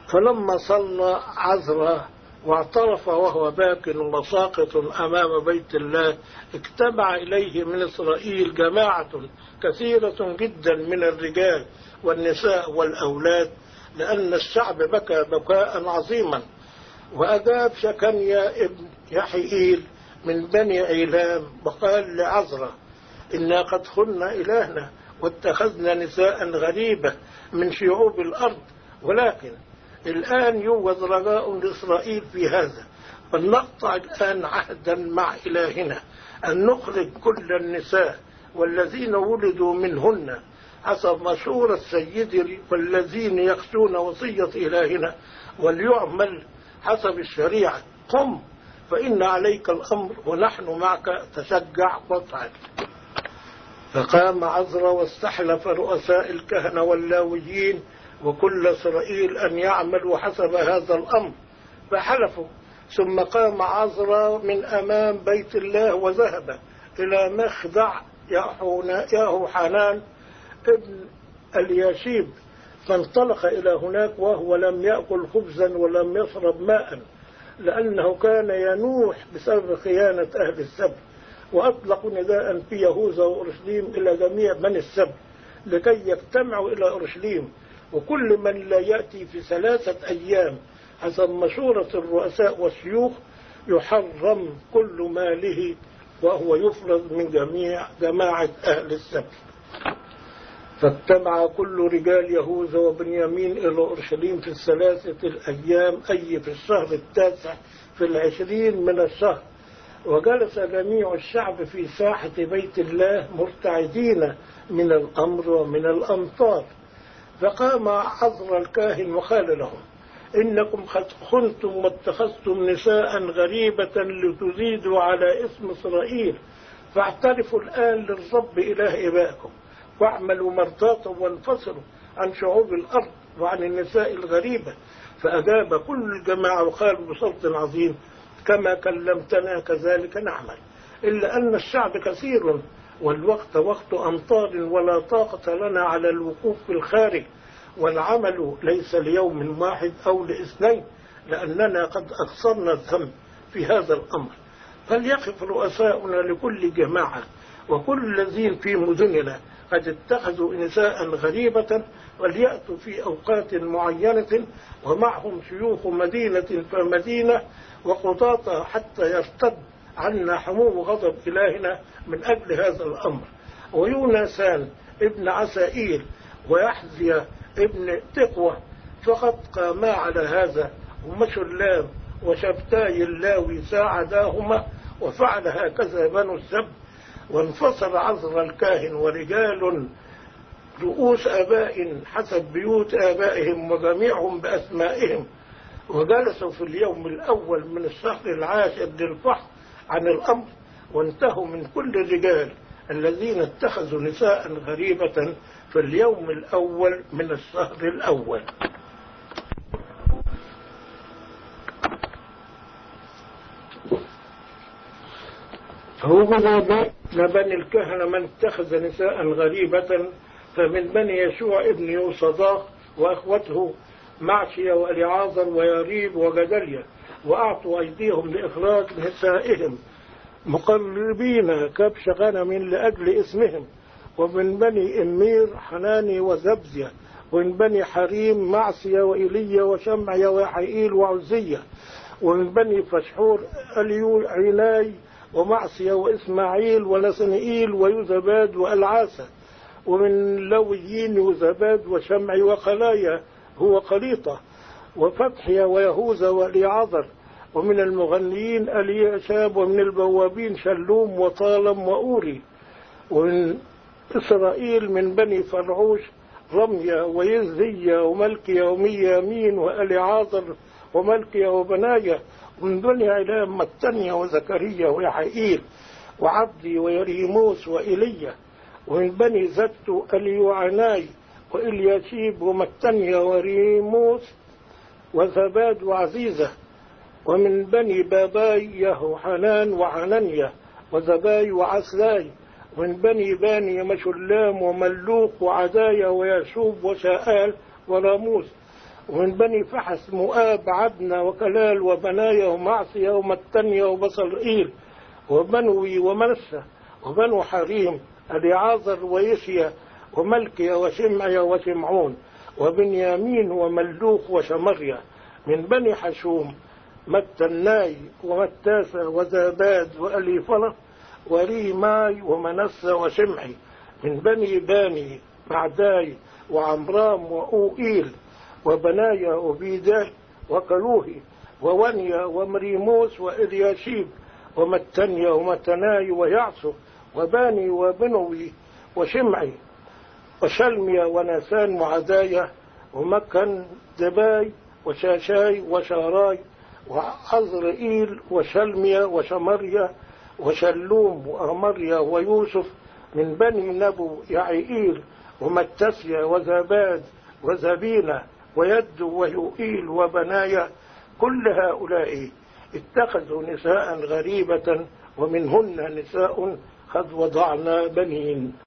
فلما صلى عذرا واعترف وهو باك وساقط أمام بيت الله، اجتمع إليه من إسرائيل جماعة كثيرة جدا من الرجال والنساء والأولاد، لأن الشعب بكى بكاء عظيما. وأجاب شكنيا ابن يحيئيل من بني عيلام وقال لعذرا: إنا قد خلنا إلهنا واتخذنا نساء غريبة من شعوب الأرض، ولكن الآن يوجد رجاء لإسرائيل في هذا، فلنقطع الآن عهدا مع إلهنا أن نخرج كل النساء والذين ولدوا منهن حسب مشورة سيدي والذين يخشون وصية إلهنا، وليعمل حسب الشريعة. قم فإن عليك الأمر ونحن معك، تشجع وافعل. فقام عذرا واستحلف رؤساء الكهنة واللاويين وكل إسرائيل أن يعملوا حسب هذا الأمر، فحلفوا. ثم قام عذرا من أمام بيت الله وذهب إلى مخدع يهوحنان ابن الياشيب، فانطلق إلى هناك وهو لم يأكل خبزا ولم يشرب ماء، لأنه كان ينوح بسبب خيانة أهل السبت. وأطلقوا نداء في يهوذا وأورشليم إلى جميع بني السبت لكي يجتمعوا إلى أورشليم، وكل من لا يأتي في 3 أيام حسب مشورة الرؤساء والشيوخ يحرم كل ماله، وهو يفرض من جميع جماعة أهل السبت. فاجتمع كل رجال يهوذا وبنيامين إلى أورشليم في 3 أيام، أي في الشهر 9 في 20 من الشهر. وجلس جميع الشعب في ساحة بيت الله مرتعدين من الأمر ومن الأمطار. فقام عذرا الكاهن وقال لهم: إنكم قد خنتم واتخذتم نساء غريبة لتزيدوا على اسم إسرائيل، فاعترفوا الآن للرب إله آبائكم واعملوا مرضاته وانفصلوا عن شعوب الأرض وعن النساء الغريبة. فأجاب كل الجماعة وقالوا بصوت عظيم: كما كلمتنا كذلك نعمل، إلا أن الشعب كثير والوقت وقت أمطار ولا طاقة لنا على الوقوف في الخارج، والعمل ليس ليوم واحد أو ل2، لأننا قد أقصرنا الذنب في هذا الأمر. فليقف رؤساؤنا لكل جماعة وكل الذين في مدننا قد اتخذوا نساء غريبة، وليأتوا في أوقات معينة ومعهم شيوخ مدينة فمدينة وقضاة حتى يرتد عنا حموم غضب إلهنا من أجل هذا الأمر. ويونسان ابن عسائيل ويحزي ابن تقوى فقد قاما على هذا، ومشلام وشبتاي اللاوي ساعداهما، وفعل هكذا بنو السبت. وانفصل عذرا الكاهن ورجال رؤوس آباء حسب بيوت آبائهم وجميعهم بأسمائهم، وجلسوا في اليوم الأول من الشهر 10 للفحص عن الأمر، وانتهوا من كل الرجال الذين اتخذوا نساء غريبة في اليوم الأول من الشهر الأول. فوجد بني الكهنة من اتخذ نساء غريبة، فمن بني يشوع ابن يوصداق وأخوته معشية وإليعازر ويريب وجدليا، وأعطوا أيديهم لإخراج نسائهم مقربين كبش غنم لأجل اسمهم. ومن بني إمير حناني وزبزية، ومن بني حريم معصية وإيليا وشمعية وحيئيل وعزية، ومن بني فشحور أليو عناي ومعصية وإسماعيل ونسنئيل ويوزباد وألعاسة، ومن لويين يوزباد وشمعي وخلايا هو قليطة وفتحيا ويهوذا واليعذر، ومن المغنيين ألياشاب، ومن البوابين شلوم وطالم وأوري، ومن إسرائيل من بني فرعوش رمية ويزية وملكية وميامين وأليعازر وملكية وبناية، ومن بني علام متنيا وزكريا ويحيئيل وعبدي ويريموس وإيليا، ومن بني زتو أليوعناي وإلياشيب ومتنيا وريموس وزباد وعزيزة، ومن بني باباي يهوحنان وعنانيا وزباي وعسلاي، ومن بني باني مشلام وملوك وعدايا ويشوب وشاءال وراموس، ومن بني فحس مؤاب عدنا وكلال وبنايا ومعصية ومتنيا وبصرئيل وبنوي ومرسى وبنو حريم اليعاذر ويشيا وملكيا وشمعيا وشمعون وبنيامين وملوخ وشمريا. من بني حشوم متناي ومتاسى وزاباد وأليفلة وريماي ومنسى وشمعي. من بني باني معداي وعمرام وأوئيل وبنايا وبيداي وكلوهي وونيا ومريموس وإلياشيب ومتنيا ومتناي ويعصف وباني وبنوي وشمعي وشلميا وناسان وعدايا ومكن دباي وشاشاي وشاراي وعزرئيل وشلميا وشمريا وشلوم وأمريا ويوسف. من بني نبو يعيئيل ومتسيا وزباد وزبينة ويد ويؤيل وبنايا. كل هؤلاء اتخذوا نساء غريبة ومنهن نساء قد وضعنا بنين.